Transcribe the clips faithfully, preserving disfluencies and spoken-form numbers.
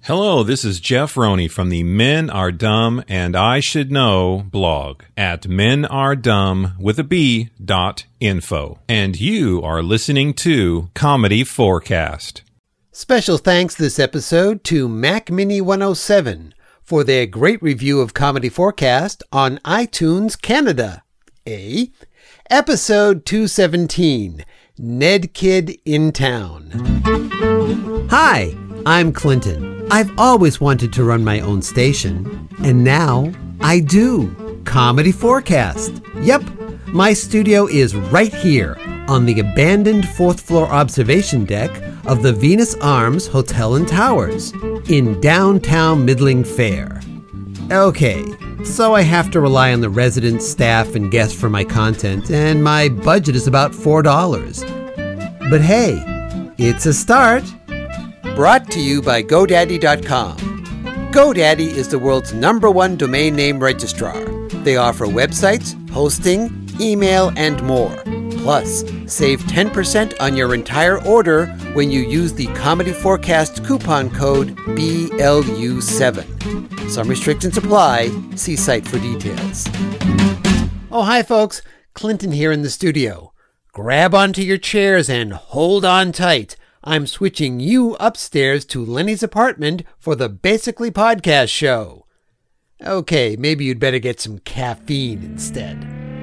Hello, this is Jeff Roney from the Men Are Dumb and I Should Know blog at men are dumb with a B dot info. And you are listening to Comedy Forecast. Special thanks this episode to Mac Mini one oh seven for their great review of Comedy Forecast on iTunes Canada. A. Episode two seventeen, Ned Kid in Town. Hi, I'm Clinton. I've always wanted to run my own station, and now I do. Comedy Forecast. Yep, my studio is right here on the abandoned fourth floor observation deck of the Venus Arms Hotel and Towers in downtown Middling Fair. Okay, so I have to rely on the residents, staff, and guests for my content, and my budget is about four dollars. But hey, it's a start. Brought to you by GoDaddy dot com. GoDaddy is the world's number one domain name registrar. They offer websites, hosting, email, and more. Plus, save ten percent on your entire order when you use the Comedy Forecast coupon code B L U seven. Some restrictions apply. See site for details. Oh, hi, folks. Clinton here in the studio. Grab onto your chairs and hold on tight. I'm switching you upstairs to Lenny's apartment for the Basically Podcast show. Okay, maybe you'd better get some caffeine instead.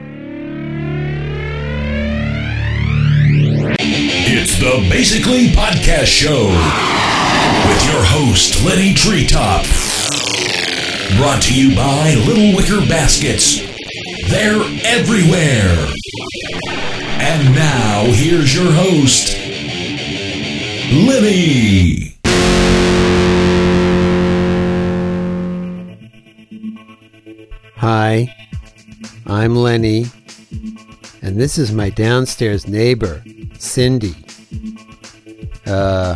It's the Basically Podcast show with your host, Lenny Treetop. Brought to you by Little Wicker Baskets. They're everywhere. And now, here's your host, Lenny. Hi, I'm Lenny, and this is my downstairs neighbor, Cindy. Uh,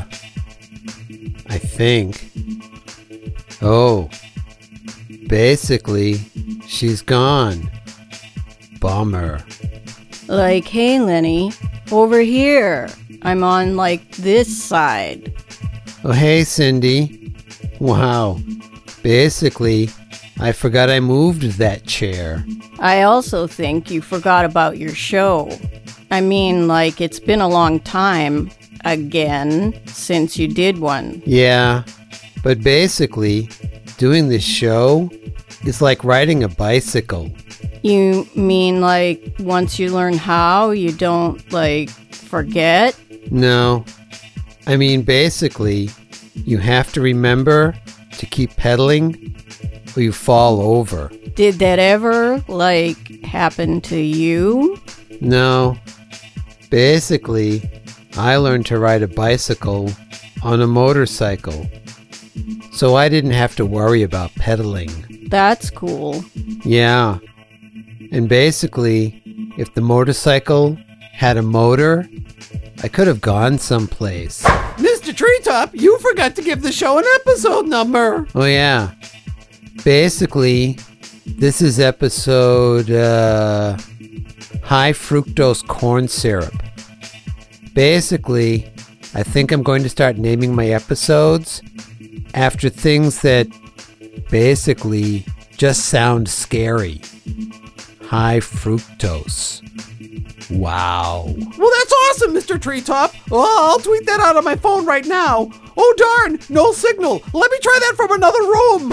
I think. Oh, basically, she's gone. Bummer. Like, hey, Lenny, over here. I'm on, like, this side. Oh, hey, Cindy. Wow. Basically, I forgot I moved that chair. I also think you forgot about your show. I mean, like, it's been a long time, again, since you did one. Yeah, but basically, doing this show is like riding a bicycle. You mean, like, once you learn how, you don't, like, forget? No. I mean, basically, you have to remember to keep pedaling or you fall over. Did that ever, like, happen to you? No. Basically, I learned to ride a bicycle on a motorcycle, so I didn't have to worry about pedaling. That's cool. Yeah. And basically, if the motorcycle had a motor, I could have gone someplace. Mister Treetop, you forgot to give the show an episode number. Oh, yeah. Basically, this is episode, uh, high fructose corn syrup. Basically, I think I'm going to start naming my episodes after things that basically just sound scary. High fructose. Wow. Well, that's awesome, Mister Treetop. Oh, I'll tweet that out on my phone right now. Oh, darn, no signal. Let me try that from another room.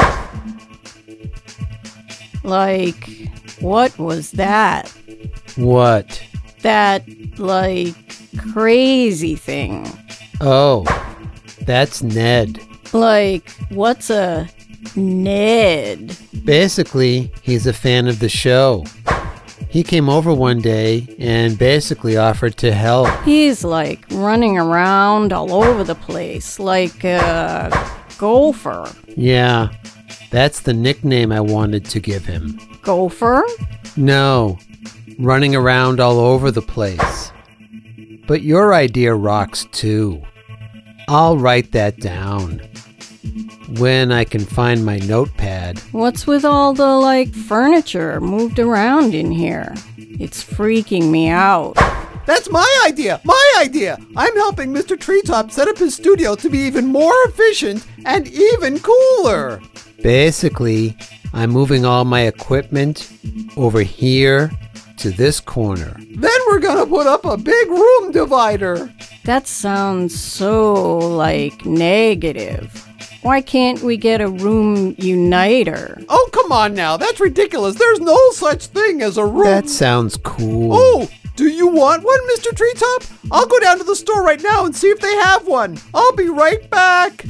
Like, what was that? What? That, like, crazy thing. Oh, that's Ned. Like, what's a Ned? Basically, he's a fan of the show. He came over one day and basically offered to help. He's like running around all over the place, like a gopher. Yeah, that's the nickname I wanted to give him. Gopher? No, running around all over the place. But your idea rocks too. I'll write that down when I can find my notepad. What's with all the, like, furniture moved around in here? It's freaking me out. That's my idea! My idea! I'm helping Mister Treetop set up his studio to be even more efficient and even cooler! Basically, I'm moving all my equipment over here to this corner. Then we're gonna put up a big room divider! That sounds so, like, negative. Why can't we get a room uniter? Oh, come on now. That's ridiculous. There's no such thing as a room. That sounds cool. Oh, do you want one, Mister Treetop? I'll go down to the store right now and see if they have one. I'll be right back.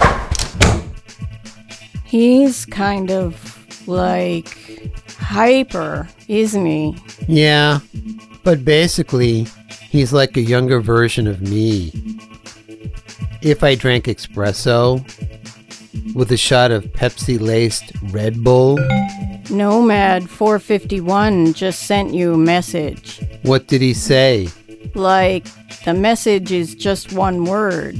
He's kind of, like, hyper, isn't he? Yeah, but basically, he's like a younger version of me. If I drank espresso with a shot of Pepsi-laced Red Bull. Nomad four fifty-one just sent you a message. What did he say? Like, the message is just one word.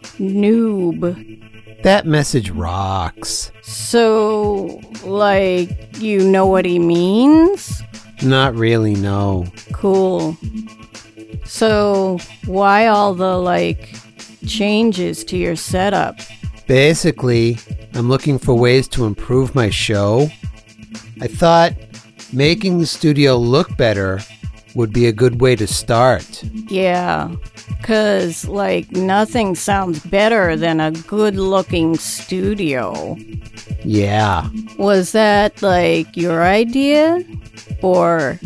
Noob. That message rocks. So, like, you know what he means? Not really, no. Cool. So, why all the, like, changes to your setup? Basically, I'm looking for ways to improve my show. I thought making the studio look better would be a good way to start. Yeah, 'cause, like, nothing sounds better than a good-looking studio. Yeah. Was that, like, your idea? Or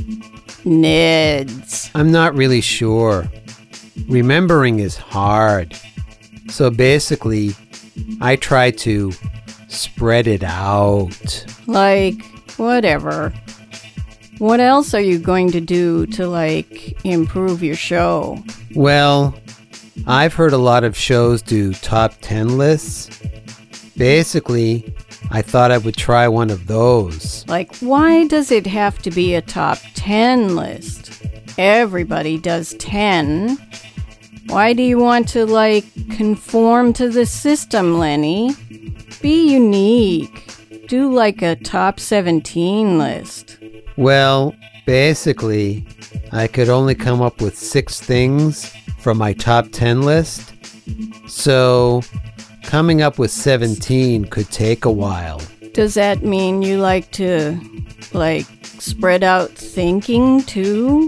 Ned's? I'm not really sure. Remembering is hard. So basically, I try to spread it out. Like, whatever. What else are you going to do to, like, improve your show? Well, I've heard a lot of shows do top ten lists. Basically, I thought I would try one of those. Like, why does it have to be a top ten list? Everybody does ten. Why do you want to, like, conform to the system, Lenny? Be unique. Do, like, a top seventeen list. Well, basically, I could only come up with six things from my top ten list. So, coming up with seventeen could take a while. Does that mean you like to, like, spread out thinking, too?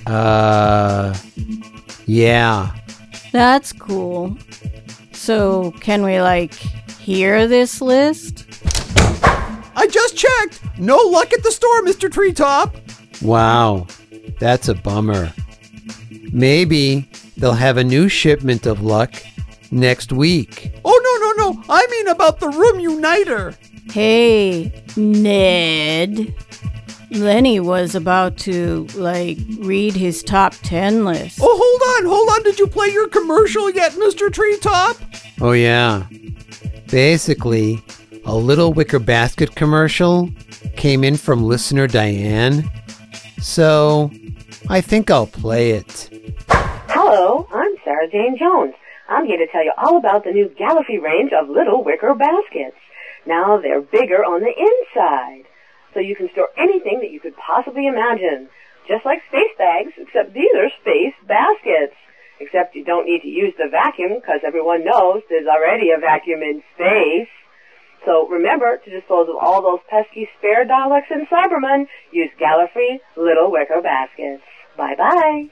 Uh, yeah. That's cool. So, can we, like, hear this list? I just checked. No luck at the store, Mister Treetop. Wow, that's a bummer. Maybe they'll have a new shipment of luck next week. Oh, no, no, no. I mean about the room uniter. Hey, Ned. Lenny was about to, like, read his top ten list. Oh, hold on, hold on. Did you play your commercial yet, Mister Treetop? Oh yeah. Basically, a Little Wicker Basket commercial came in from listener Diane. So, I think I'll play it. Hello, I'm Sarah Jane Jones. I'm here to tell you all about the new Gallifrey range of Little Wicker Baskets. Now they're bigger on the inside, so you can store anything that you could possibly imagine. Just like space bags, except these are space baskets. Except you don't need to use the vacuum, because everyone knows there's already a vacuum in space. So remember to dispose of all those pesky spare Daleks and Cybermen. Use Gallifrey Little Wicker Baskets. Bye-bye.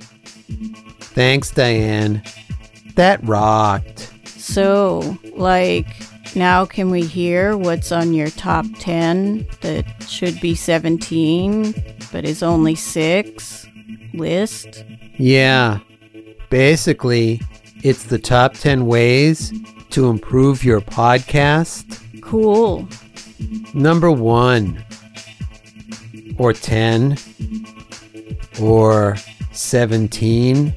Thanks, Diane. That rocked. So, like, now can we hear what's on your top ten that should be seventeen, but is only six list? Yeah. Basically, it's the top ten ways to improve your podcast. Cool. Number one, or ten, or seventeen.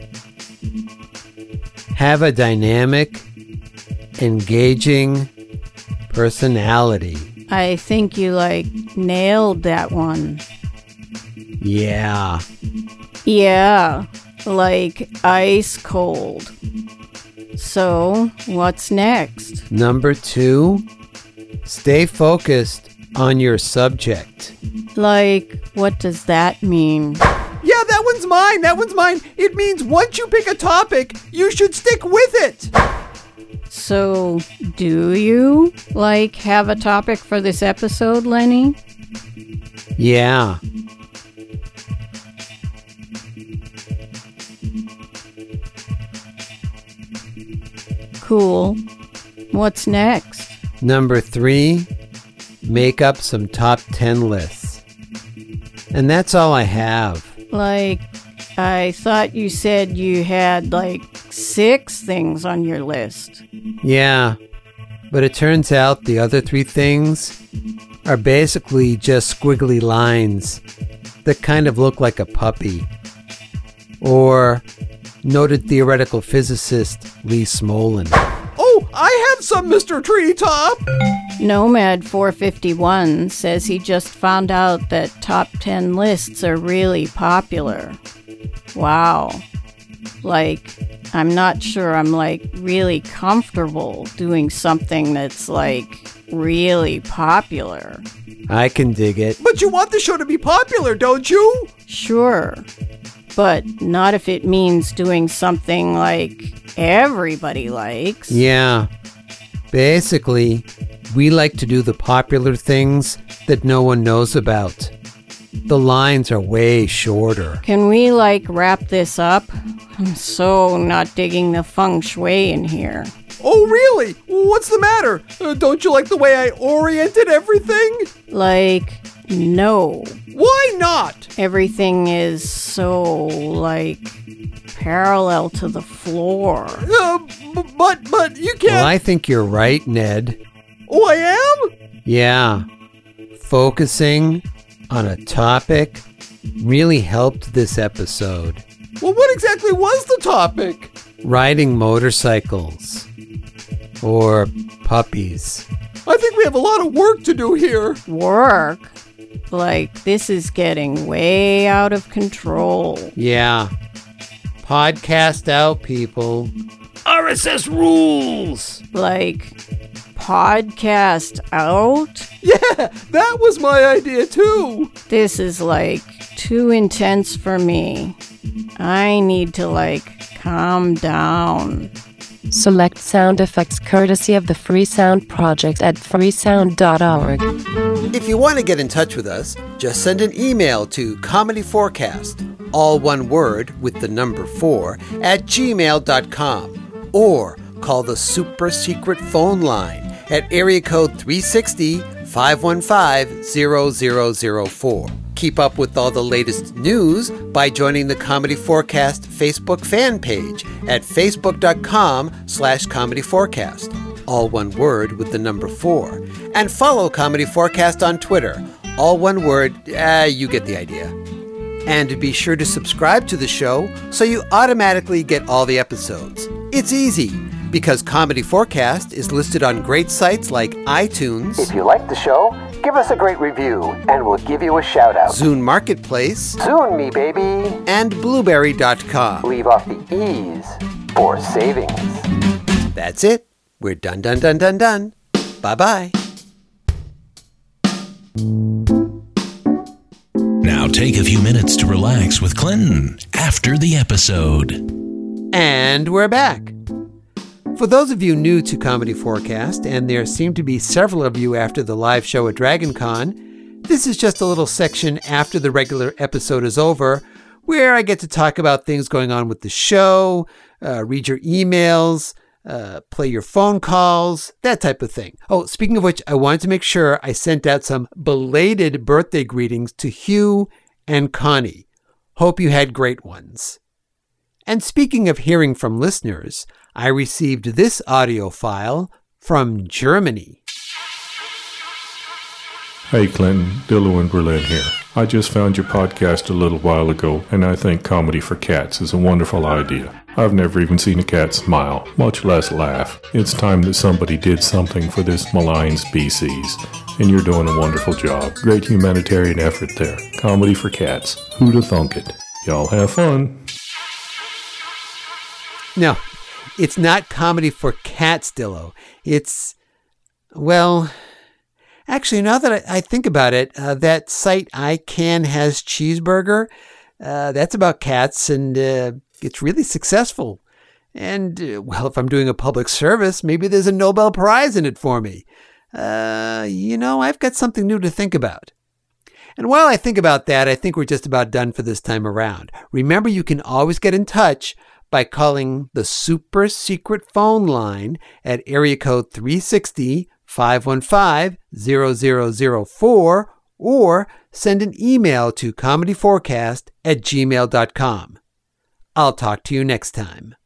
Have a dynamic, engaging personality. I think you, like, nailed that one. Yeah. Yeah, like ice cold. So, what's next? Number two, stay focused on your subject. Like, what does that mean? Yeah, Yeah, that one's mine. That one's mine. It means once you pick a topic, you should stick with it. So, do you, like, have a topic for this episode, Lenny? Yeah. Cool. What's next? Number three, make up some top ten lists. And that's all I have. Like, I thought you said you had, like, six things on your list. Yeah, but it turns out the other three things are basically just squiggly lines that kind of look like a puppy. Or noted theoretical physicist Lee Smolin. Oh, I have some, Mister Treetop. Nomad four fifty-one says he just found out that top ten lists are really popular. Wow. Like, I'm not sure I'm, like, really comfortable doing something that's, like, really popular. I can dig it. But you want the show to be popular, don't you? Sure. But not if it means doing something like everybody likes. Yeah. Basically, we like to do the popular things that no one knows about. The lines are way shorter. Can we, like, wrap this up? I'm so not digging the feng shui in here. Oh, really? What's the matter? Uh, don't you like the way I oriented everything? Like, no. Why not? Everything is so, like, parallel to the floor. Uh, b- but, but you can't... Well, I think you're right, Ned. Oh, I am? Yeah. Focusing on a topic really helped this episode. Well, what exactly was the topic? Riding motorcycles. Or puppies. I think we have a lot of work to do here. Work? Like, this is getting way out of control. Yeah. Podcast out, people. R S S rules! Like, podcast out? Yeah, that was my idea too. This is, like, too intense for me. I need to, like, calm down. Select sound effects courtesy of the Free Sound Project at freesound dot org. If you want to get in touch with us, just send an email to comedyforecast, all one word with the number four, at gmail dot com, or call the super secret phone line at area code three sixty, five one five, zero zero zero four. Keep up with all the latest news by joining the Comedy Forecast Facebook fan page at facebook dot com slash comedy forecast, all one word with the number four. And follow Comedy Forecast on Twitter, all one word, ah, you get the idea. And be sure to subscribe to the show so you automatically get all the episodes. It's easy, because Comedy Forecast is listed on great sites like iTunes. If you like the show, give us a great review, and we'll give you a shout-out. Zune Marketplace. Zune me, baby. And Blueberry dot com. Leave off the E's for savings. That's it. We're done, done, done, done, done. Bye-bye. Now take a few minutes to relax with Clinton after the episode. And we're back. For those of you new to Comedy Forecast, and there seem to be several of you after the live show at DragonCon, this is just a little section after the regular episode is over, where I get to talk about things going on with the show, uh, read your emails, uh, play your phone calls, that type of thing. Oh, speaking of which, I wanted to make sure I sent out some belated birthday greetings to Hugh and Connie. Hope you had great ones. And speaking of hearing from listeners, I received this audio file from Germany. Hey Clinton, Dillo in Berlin here. I just found your podcast a little while ago, and I think Comedy for Cats is a wonderful idea. I've never even seen a cat smile, much less laugh. It's time that somebody did something for this maligned species, and you're doing a wonderful job. Great humanitarian effort there. Comedy for Cats. Who'da thunk it? Y'all have fun. No, it's not Comedy for Cats, Dillo. It's, well, actually, now that I, I think about it, uh, that site I Can Has Cheeseburger, Uh, that's about cats, and uh, it's really successful. And, uh, well, if I'm doing a public service, maybe there's a Nobel Prize in it for me. Uh, you know, I've got something new to think about. And while I think about that, I think we're just about done for this time around. Remember, you can always get in touch by calling the super secret phone line at area code three sixty, five one five, zero zero zero four or send an email to comedyforecast at gmail dot com. I'll talk to you next time.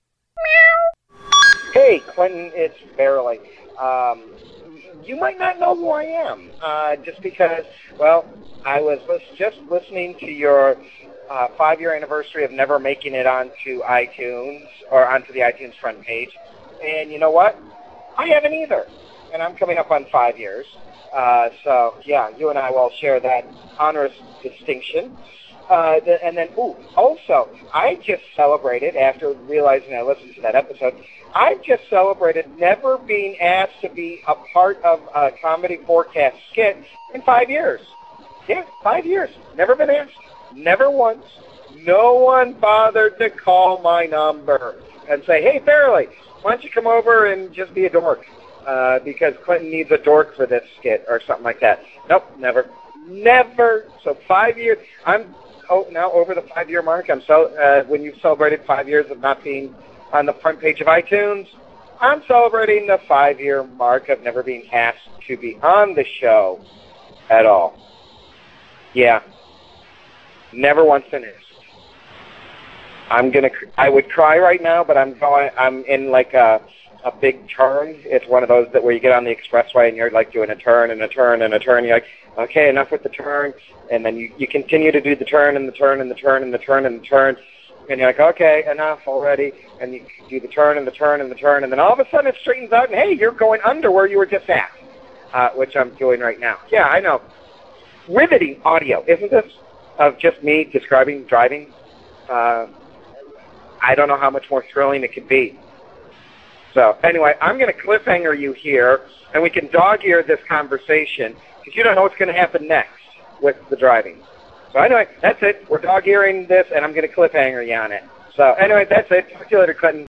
Hey, Clinton, it's Barely. Um, you might not know who I am, uh, just because, well, I was lis- just listening to your uh, five-year anniversary of never making it onto iTunes, or onto the iTunes front page, and you know what? I haven't either, and I'm coming up on five years. Uh, so, yeah, you and I will share that honorous distinction. Uh, the, and then, ooh, also, I just celebrated, after realizing I listened to that episode, I just celebrated never being asked to be a part of a Comedy Forecast skit in five years. Yeah, five years. Never been asked. Never once. No one bothered to call my number and say, hey, Fairley, why don't you come over and just be a dork? Uh, because Clinton needs a dork for this skit or something like that. Nope, never. Never. So five years. I'm oh, now over the five-year mark. I'm so uh, when you've celebrated five years of not being on the front page of iTunes, I'm celebrating the five-year mark of never being asked to be on the show at all. Yeah. Never once been asked. I'm gonna. I would cry right now, but I'm going. I'm in like a a big turn. It's one of those that where you get on the expressway and you're like doing a turn and a turn and a turn. You're like, okay, enough with the turn, and then you you continue to do the turn and the turn and the turn and the turn and the turn, and you're like, okay, enough already, and you do the turn and the turn and the turn, and then all of a sudden it straightens out, and hey, you're going under where you were just at, uh, which I'm doing right now. Yeah, I know. Riveting audio, isn't this? Of just me describing driving. Uh, I don't know how much more thrilling it could be. So, anyway, I'm going to cliffhanger you here, and we can dog-ear this conversation, because you don't know what's going to happen next with the driving. So, anyway, that's it. We're dog-earing this, and I'm going to cliffhanger you on it. So, anyway, that's it. Talk to you later, Clinton.